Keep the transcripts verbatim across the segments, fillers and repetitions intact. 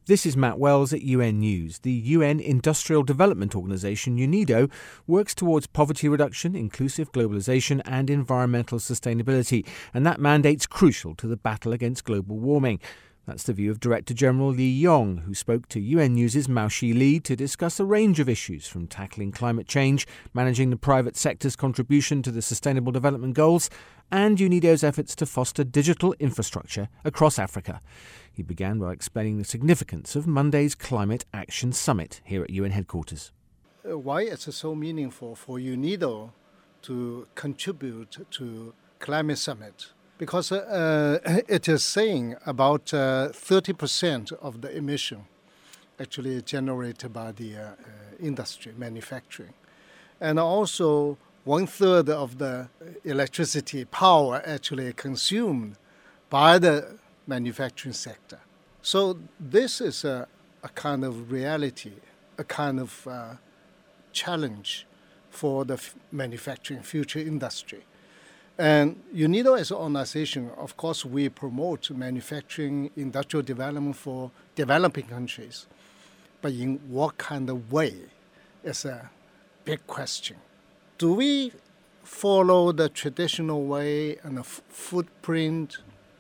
This is Matt Wells at U N News. The U N Industrial Development Organization, UNIDO, works towards poverty reduction, inclusive globalization and environmental sustainability, and that mandate's crucial to the battle against global warming. That's the view of Director General Lee Yong, who spoke to U N News' Mao Shi Li to discuss a range of issues, from tackling climate change, managing the private sector's contribution to the Sustainable Development Goals, and UNIDO's efforts to foster digital infrastructure across Africa. He began by explaining the significance of Monday's Climate Action Summit here at U N headquarters. Why it's so meaningful for UNIDO to contribute to Climate Summit? Because uh, it is saying about uh, thirty percent of the emission actually generated by the uh, uh, industry, manufacturing. And also one third of the electricity power actually consumed by the manufacturing sector. So this is a, a kind of reality, a kind of uh, challenge for the f- manufacturing future industry. And UNIDO as an organization, of course, we promote manufacturing, industrial development for developing countries. But in what kind of way is a big question. Do we follow the traditional way and the f- footprint,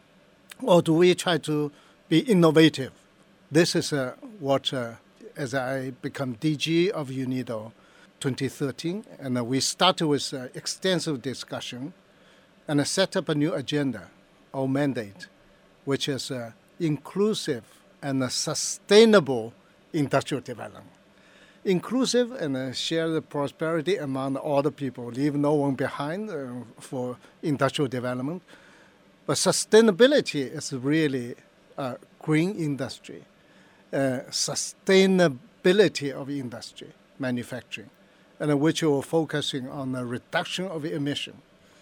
or do we try to be innovative? This is uh, what, uh, as I become D G of UNIDO twenty thirteen, and uh, we started with uh, extensive discussion and uh, set up a new agenda, our mandate, which is uh, inclusive and uh, sustainable industrial development. Inclusive and uh, share the prosperity among all the people, leave no one behind uh, for industrial development. But sustainability is really uh, green industry, uh, sustainability of industry, manufacturing, and uh, which we're focusing on the reduction of emission.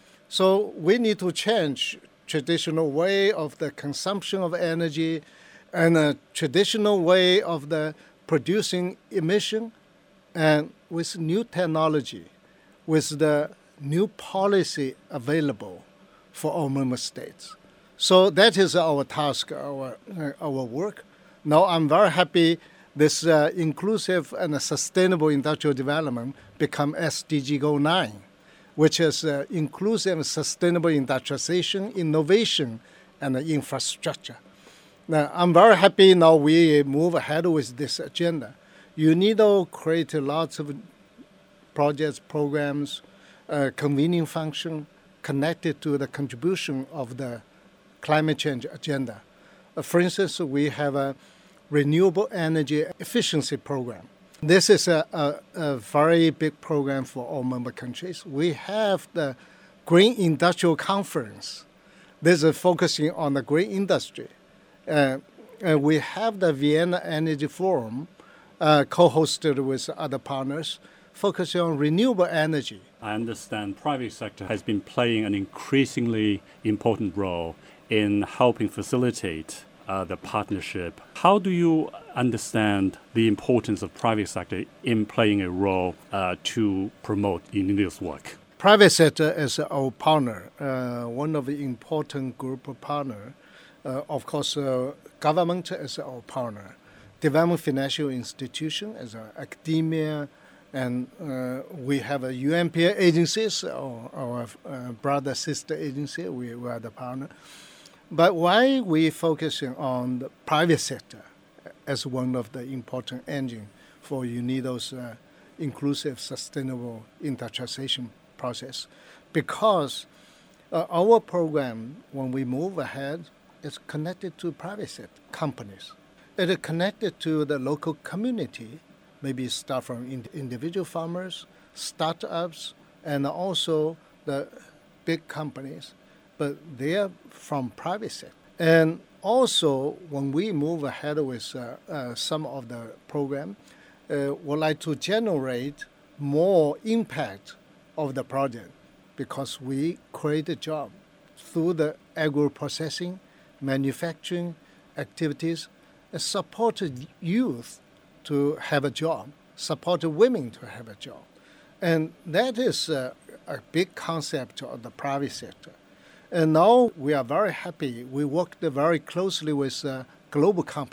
So we need to change traditional way of the consumption of energy and a traditional way of the producing emission, and with new technology, with the new policy available for our member states. So that is our task, our uh, our work. Now I'm very happy this uh, inclusive and sustainable industrial development become S D G Goal nine, which is uh, inclusive and sustainable industrialization, innovation, and uh, infrastructure. Now I'm very happy now we move ahead with this agenda. UNIDO created lots of projects, programs, uh, convening function, connected to the contribution of the climate change agenda. Uh, for instance, we have a renewable energy efficiency program. This is a, a, a very big program for all member countries. We have the Green Industrial Conference. This is focusing on the green industry. Uh, and we have the Vienna Energy Forum, uh, co-hosted with other partners, focusing on renewable energy. I understand private sector has been playing an increasingly important role in helping facilitate uh, the partnership. How do you understand the importance of private sector in playing a role uh, to promote UNIDO's work? Private sector is our partner, uh, one of the important group of partners. Uh, of course, uh, government is our partner. Development financial institution as uh, academia, and uh, we have a U N P A agencies, or our uh, brother sister agency. We, we are the partner. But why we focusing on the private sector as one of the important engine for UNIDO's uh, inclusive, sustainable industrialization process? Because uh, our program, when we move ahead, is connected to private sector companies. It is connected to the local community. Maybe start from ind- individual farmers, startups, and also the big companies, but they are from private sector. And also, when we move ahead with uh, uh, some of the program, uh, would like to generate more impact of the project because we create a job through the agro-processing, manufacturing activities, and support youth to have a job, support women to have a job. And that is uh, a big concept of the private sector. And now we are very happy. We worked very closely with uh, Global Compact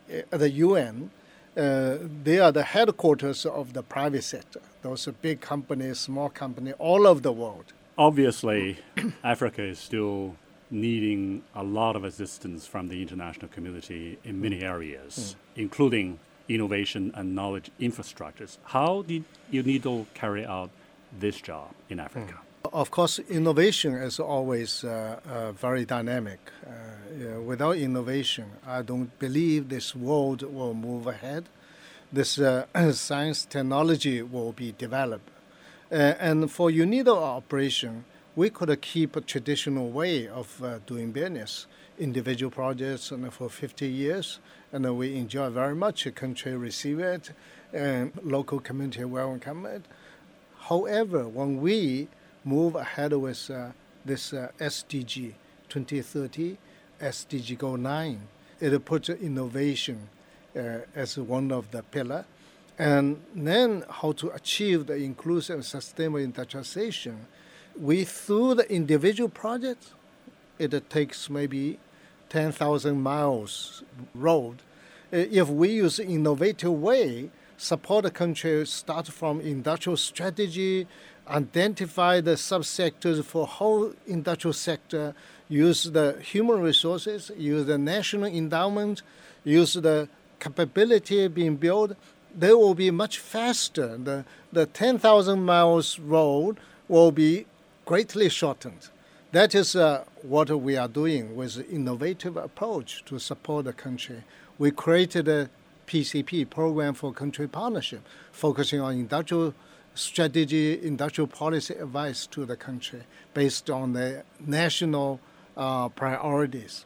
at the U N, uh, they are the headquarters of the private sector. Those are big companies, small companies, all over the world. Obviously, Africa is still needing a lot of assistance from the international community in many areas, mm. including innovation and knowledge infrastructures. How did UNIDO carry out this job in Africa? Mm. Of course, innovation is always uh, uh, very dynamic. Uh, yeah, without innovation, I don't believe this world will move ahead. This uh, science technology will be developed. Uh, and for UNIDO operation, we could keep a traditional way of uh, doing business, individual projects, and for fifty years, and uh, we enjoy very much. A country receive it, and local community welcome it. However, when we move ahead with uh, this uh, S D G twenty thirty, S D G Goal nine, it puts innovation uh, as one of the pillars. And then how to achieve the inclusive and sustainable industrialization. We, through the individual projects, it takes maybe ten thousand miles road. If we use innovative way, support the country, start from industrial strategy, identify the subsectors for whole industrial sector, use the human resources, use the national endowment, use the capability being built, they will be much faster. The, the ten thousand miles road will be greatly shortened. That is uh, what we are doing with innovative approach to support the country. We created a P C P, Program for Country Partnership, focusing on industrial strategy, industrial policy advice to the country based on the national uh, priorities.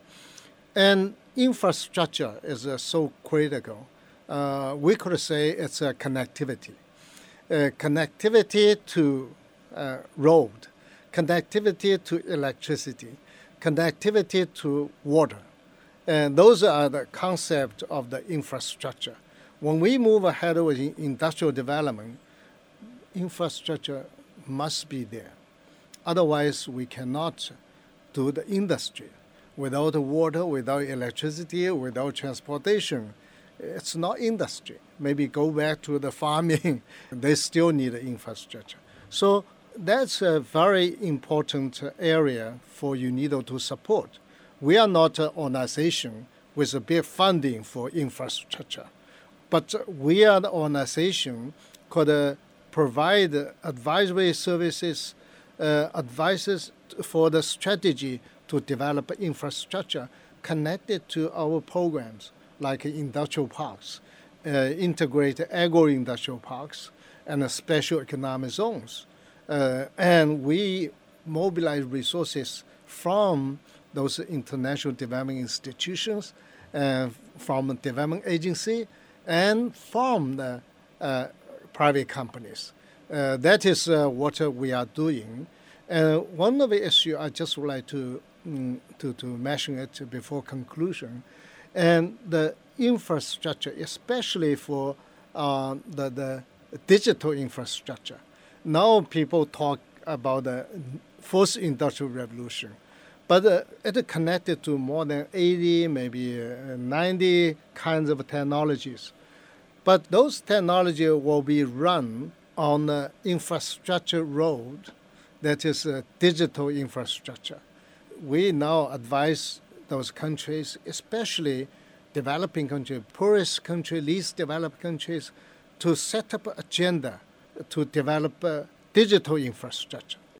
And infrastructure is uh, so critical. Uh, we could say it's a connectivity. Uh, connectivity to uh, road, connectivity to electricity, connectivity to water. And those are the concept of the infrastructure. When we move ahead with industrial development, infrastructure must be there. Otherwise, we cannot do the industry. Without water, without electricity, without transportation, it's not industry. Maybe go back to the farming. They still need infrastructure. So that's a very important area for UNIDO to support. We are not an organization with a big funding for infrastructure, but we are the organization could uh, provide advisory services, uh, advices for the strategy to develop infrastructure connected to our programs like industrial parks, uh, integrated agro-industrial parks, and uh, special economic zones. Uh, and we mobilize resources from those international development institutions, uh, from the development agency, and from the uh, private companies. Uh, that is uh, what uh, we are doing. Uh, one of the issues I just would like to, mm, to, to mention it before conclusion, and the infrastructure, especially for uh, the, the digital infrastructure. Now people talk about the fourth industrial revolution, but uh, it is connected to more than eighty, maybe uh, ninety kinds of technologies. But those technologies will be run on the infrastructure road, that is uh, digital infrastructure. We now advise those countries, especially developing countries, poorest countries, least developed countries, to set up an agenda to develop uh, digital infrastructure.